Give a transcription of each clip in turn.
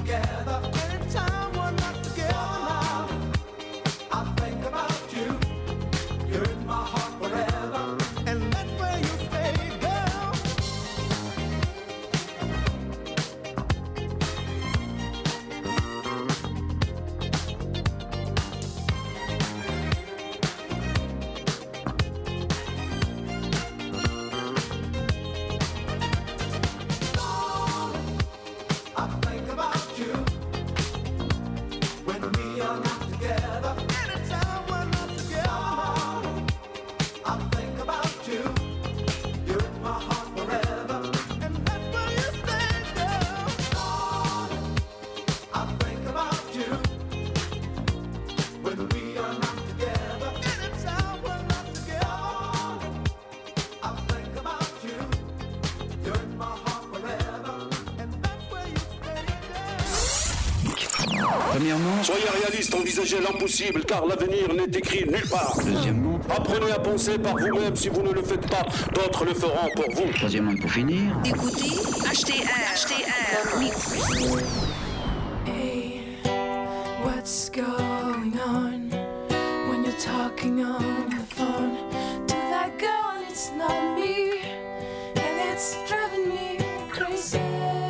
Premièrement, soyez réaliste, envisagez l'impossible, car l'avenir n'est écrit nulle part. Deuxièmement, apprenez à penser par vous-même. Si vous ne le faites pas, d'autres le feront pour vous. Troisièmement, pour finir, écoutez HTR Mix. Hey, what's going on when you're talking on the phone to that girl and it's not me, and it's driving me crazy.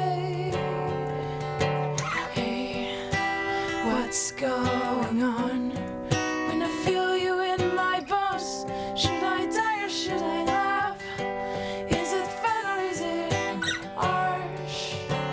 What's going on when I feel you in my bones? Should I die or should I laugh? Is it fun or is it harsh?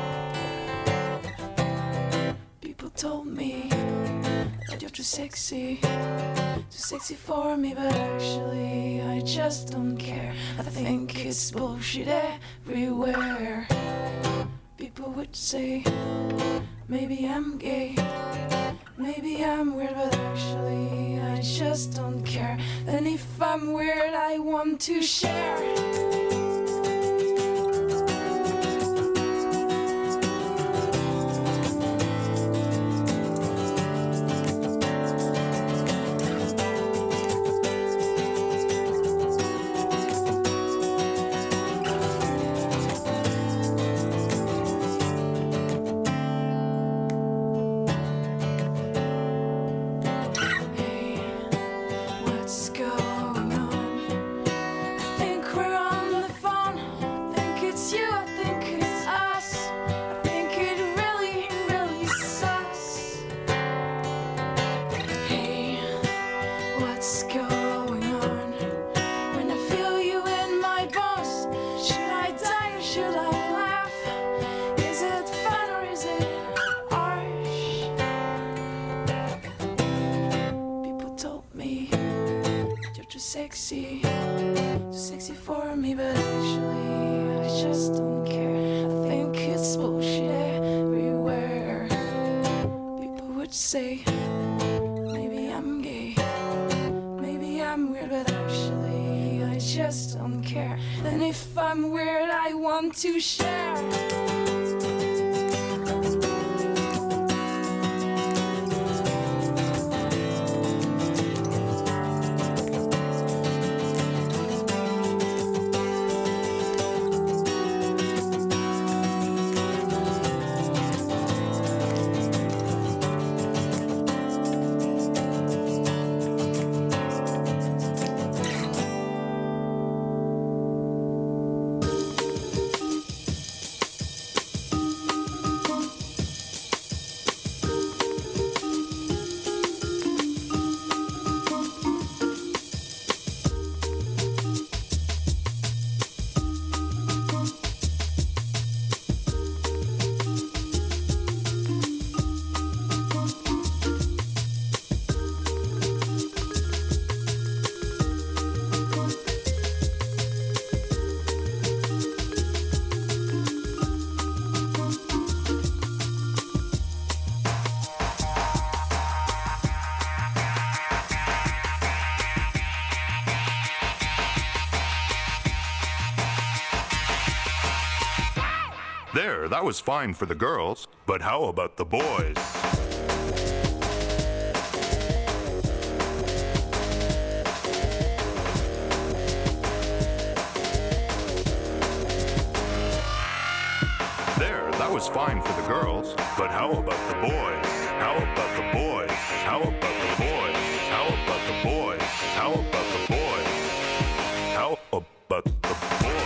People told me that you're too sexy for me, but actually I just don't care. I think it's bullshit everywhere. People would say maybe I'm gay, maybe I'm weird, but actually I just don't care. And if I'm weird, I want to share. Sexy for me, but actually I just don't care. I think it's bullshit everywhere. People would say maybe I'm gay, maybe I'm weird, but actually I just don't care. And if I'm weird, I want to share. There, that was fine for the girls, but how about the boys? There, that was fine for the girls, but how about the boys? How about the boys? How about the boys? How about the boys? How about the boys? How about the boys?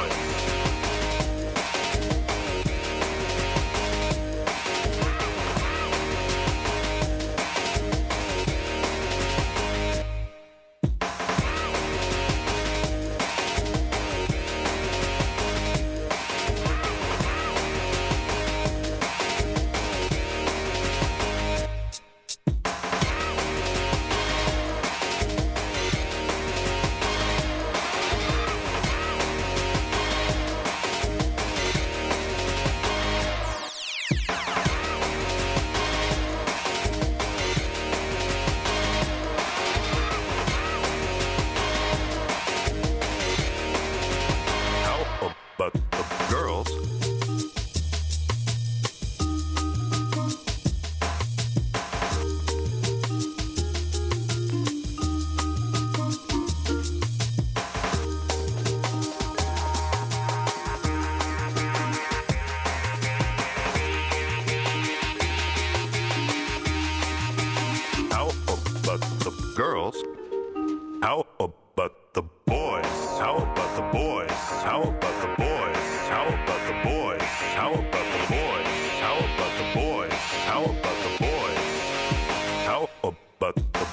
Girls? How about the boys? How about the boys? How about the boys? How about the boys? How about the boys? How about the boys? How about the boys? How about the boys?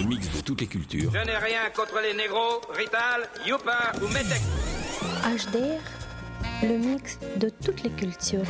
le mix de toutes les cultures. Je n'ai rien contre les négros, Rital, Youpa ou Metek. HDR, le mix de toutes les cultures.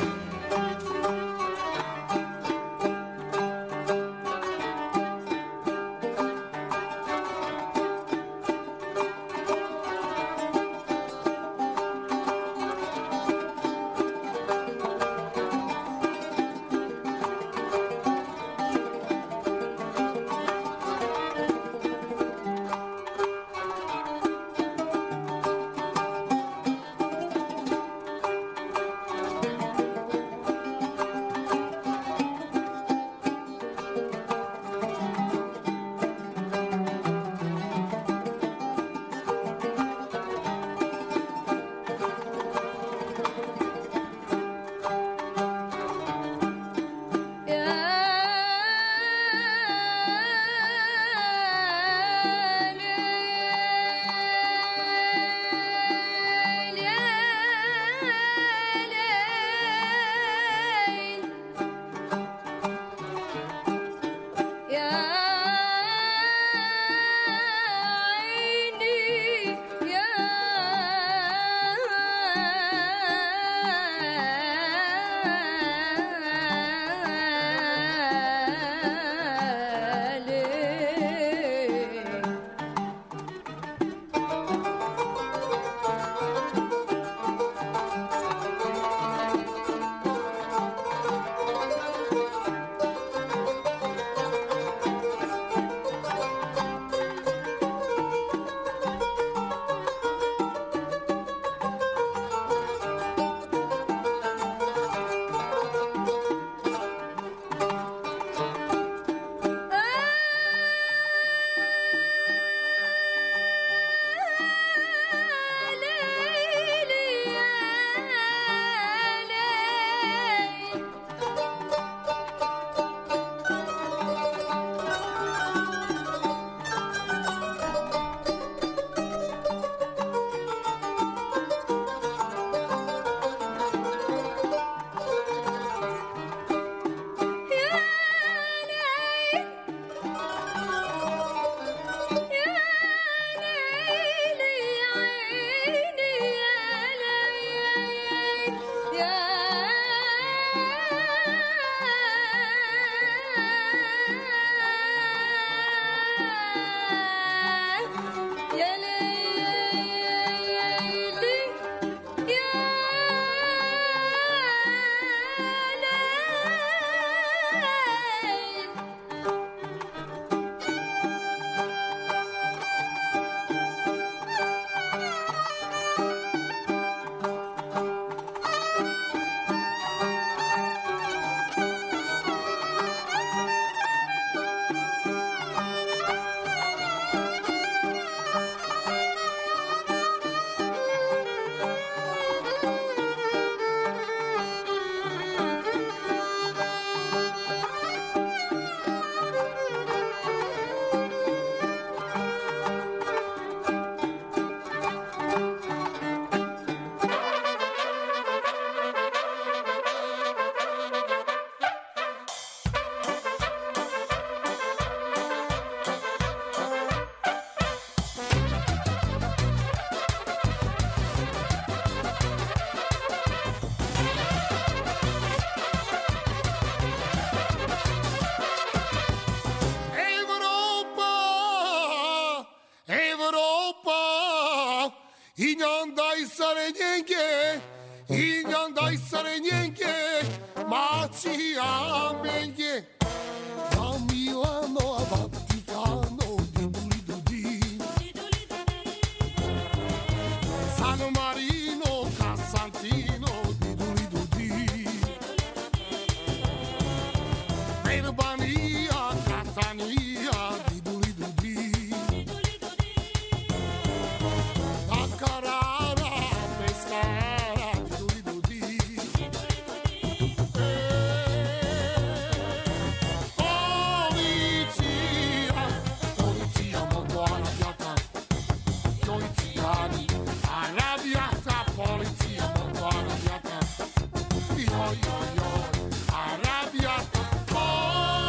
Arrabbiata, oh!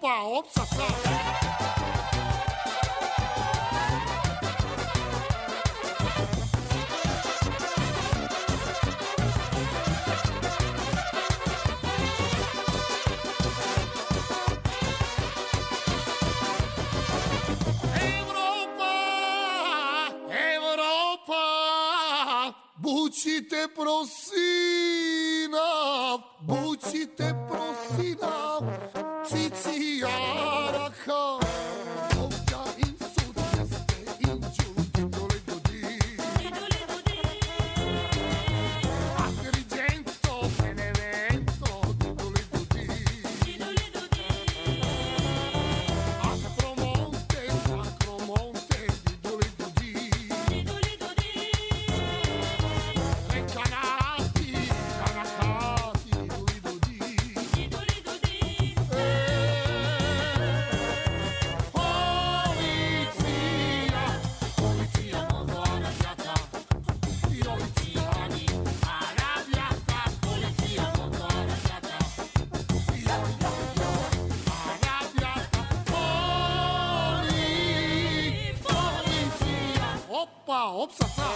Опа, опса-са. Bucite prosina, bucite prosina, cicijaraha. Ovdja in sud jeste inđu, didole dodi. Agrigento, Benevento, didole dodi. Aspromonte, Sacromonte, didole dodi. Опа, опса-са.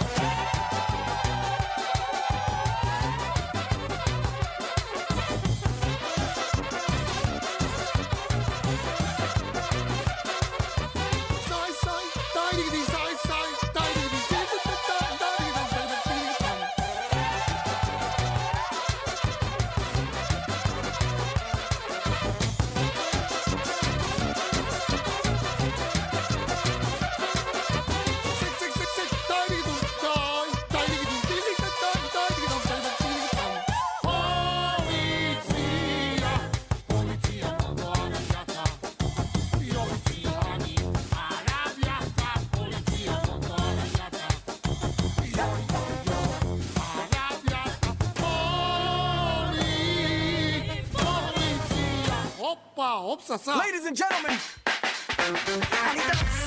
Ladies and gentlemen, allez danse,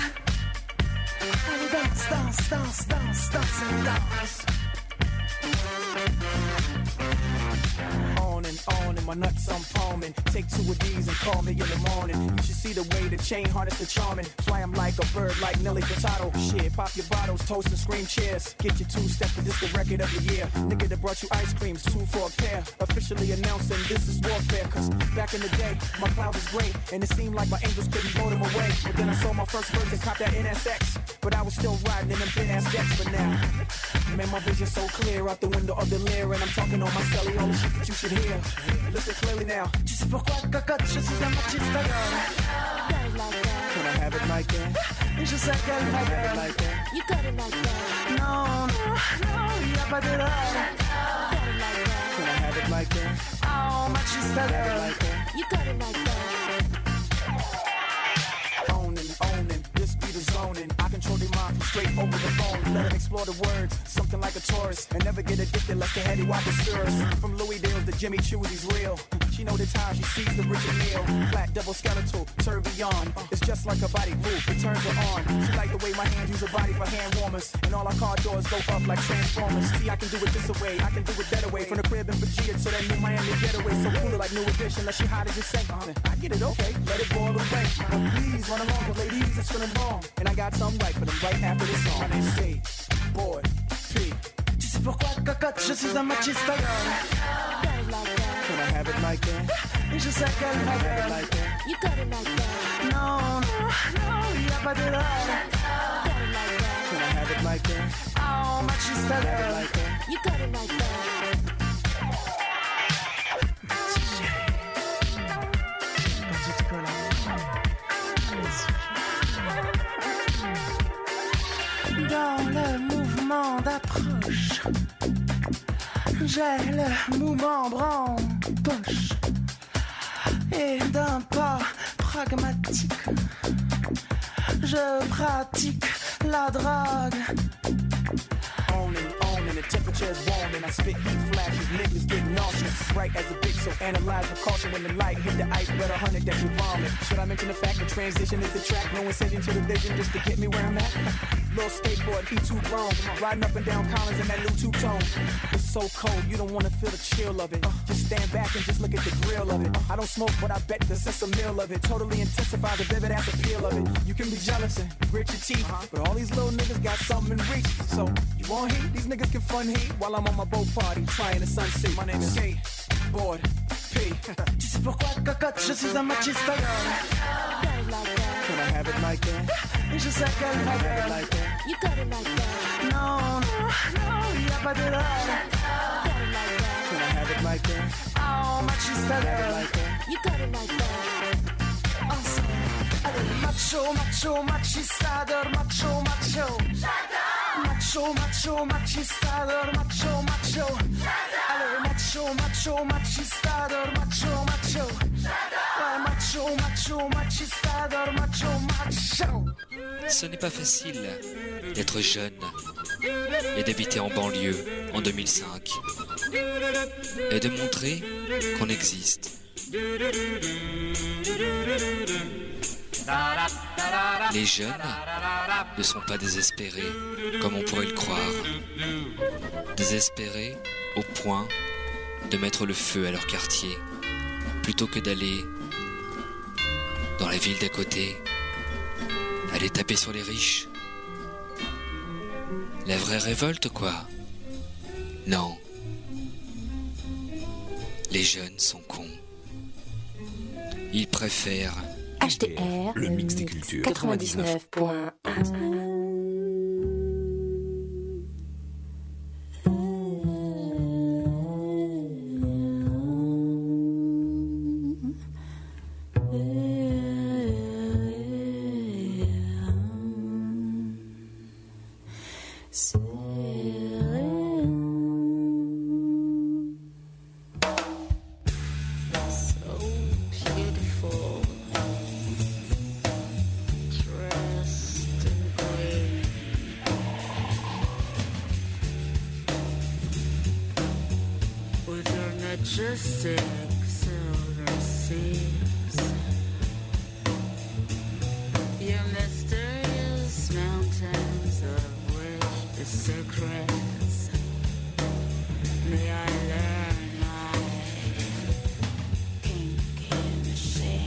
danse, danse, danse, danse, and dance. On and my nuts I'm palming. Take two of these and call me in the morning. You should see the way the chain harness the charming. Fly 'em like a bird, like Nelly Furtado. Shit, pop your bottles, toast and scream cheers. Get your two-step, cause this the record of the year. Nigga that brought you ice creams, 2 for a pair. Officially announcing this is warfare. Cause back in the day, my cloud was great. And it seemed like my angels couldn't blow them away. But then I saw my first verse and copped that NSX. But I was still riding in them thin-ass decks for now. Man, my vision so clear out the window of the Lear. And I'm talking on my celly, all the shit that you should hear. Listen clearly now. Tu sais pourquoi, cocotte, je suis un machista girl. Can I have it like that? Et je sais qu'elle va girl. Like that? You got it like that. Non, non, non, y'a pas de là. Can I have it like that? Oh, machista girl. Like that? You got it like that. Owning, this be the zoning. I control their mind from straight over the phone. Let them explore the words, something like a tourist. And never get addicted lest the heady wop is serious. From Louis Dale's to Jimmy Choo, he's real. She know the time she sees the Richard Mille. Flat double skeletal, tourbillon. It's just like her body move, it turns her on. She like the way my hands use her body for hand warmers. And all our car doors go up like Transformers. See, I can do it this way, I can do it that way. From the crib in Virginia to that new Miami getaway. So cooler like New Edition, unless she hot as you say. I get it, okay, let it boil away. But please run along, the ladies, it's feeling long. And I got something right for them right after this song. My name's State Boy P. Tu sais pourquoi, cocotte, je suis un machista girl. Can I have it like that? Et je sais qu'elle va girl. Like that? You got it like that. Non, non, non, y'a pas de là. Can I have it like that? Oh, machista girl. Like that? You got it like that. Dans le mouvement d'approche, j'ai le mouvement bras-en-poche. Et d'un pas pragmatique, je pratique la drogue. Owning temperature is warm and I spit heat flashes. Niggas get nauseous, bright as a big, so analyze with caution. When the light hit the ice, better 100 that you vomit. Should I mention the fact that transition is the track? No incision to the vision just to get me where I'm at. Little skateboard, he too grown. Riding up and down Collins in that new two-tone. It's so cold, you don't wanna feel the chill of it. Just stand back and just look at the grill of it. I don't smoke, but I bet the sense of meal of it totally intensifies the vivid ass appeal of it. You can be jealous and grit your teeth, but all these little niggas got something in reach. So, you want heat? These niggas can fun heat while I'm on my boat party, trying the sunset. My name is Skateboard P. Tu sais pourquoi, cocotte, je suis un machista. Can I have it like that? Et je sais qu'elle Can I have it like that? You got it like that. Non, non, non, y'a pas de l'or. Can I have it like that? Oh, machista Can I have it girl. like that? You got it like that. Ensemble. Allez, macho, macho, machistador, macho, macho. Macho, macho, machistador, macho, macho. Allez, macho, macho, machistador, macho, macho. Ouais, macho, macho, machistador, macho, macho. Ce n'est pas facile d'être jeune et d'habiter en banlieue en 2005 et de montrer qu'on existe. Les jeunes ne sont pas désespérés comme on pourrait le croire. Désespérés au point de mettre le feu à leur quartier plutôt que d'aller dans la ville d'à côté, aller taper sur les riches. La vraie révolte, quoi. Non. Les jeunes sont cons. Ils préfèrent HDR, le mix des cultures. 99.1. majestic silver seas, your mysterious mountains of which the secrets may I learn my kinky machine.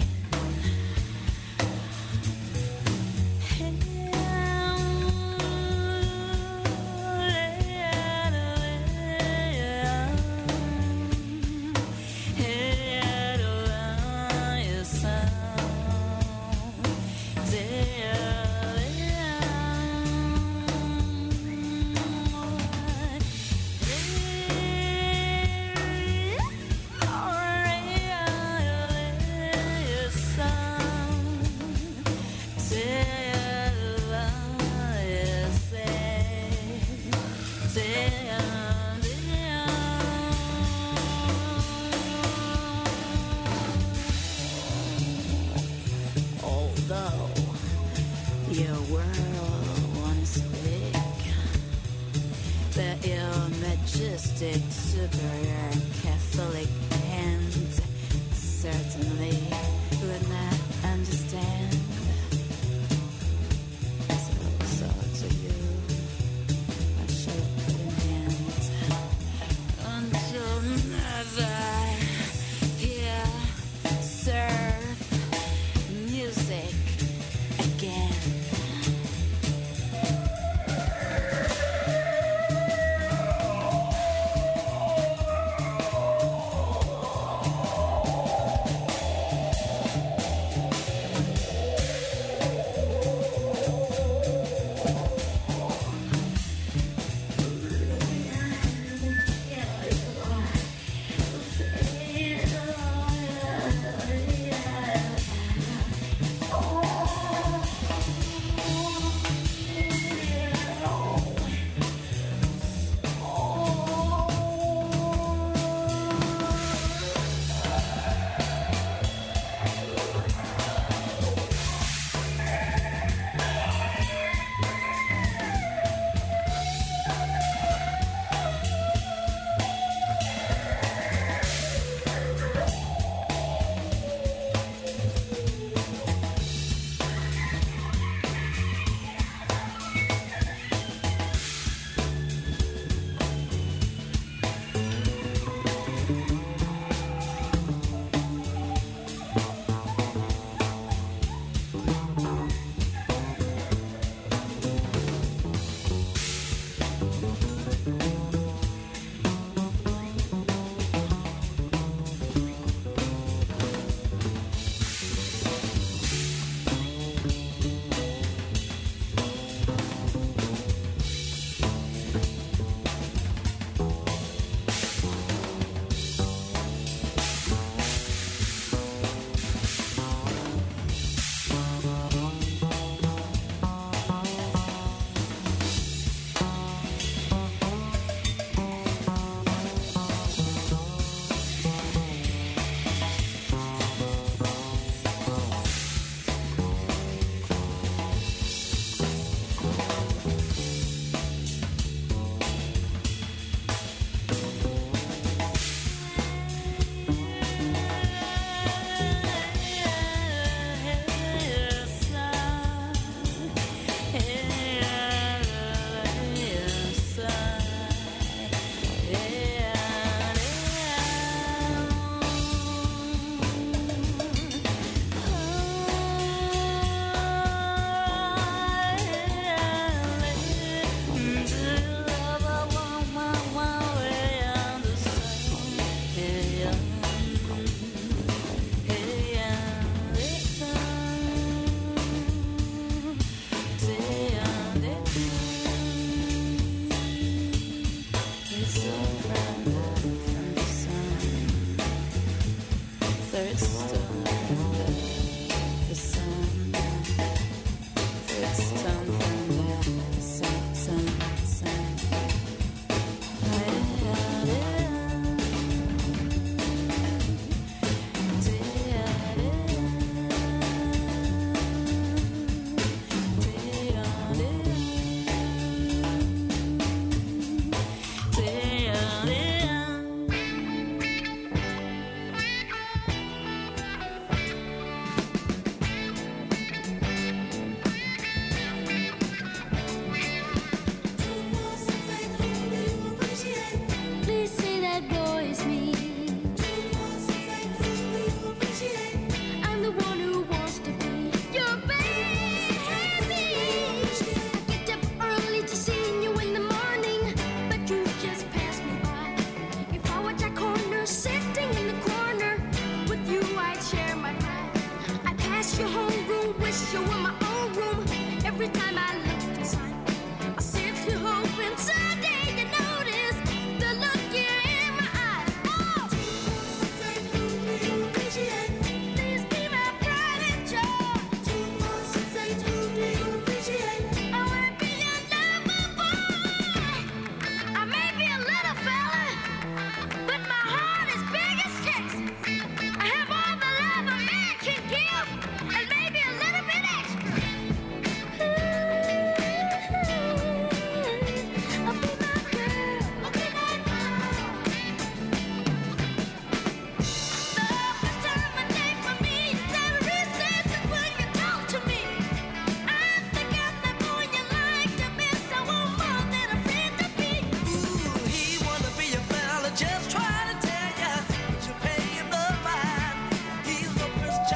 Thirsty.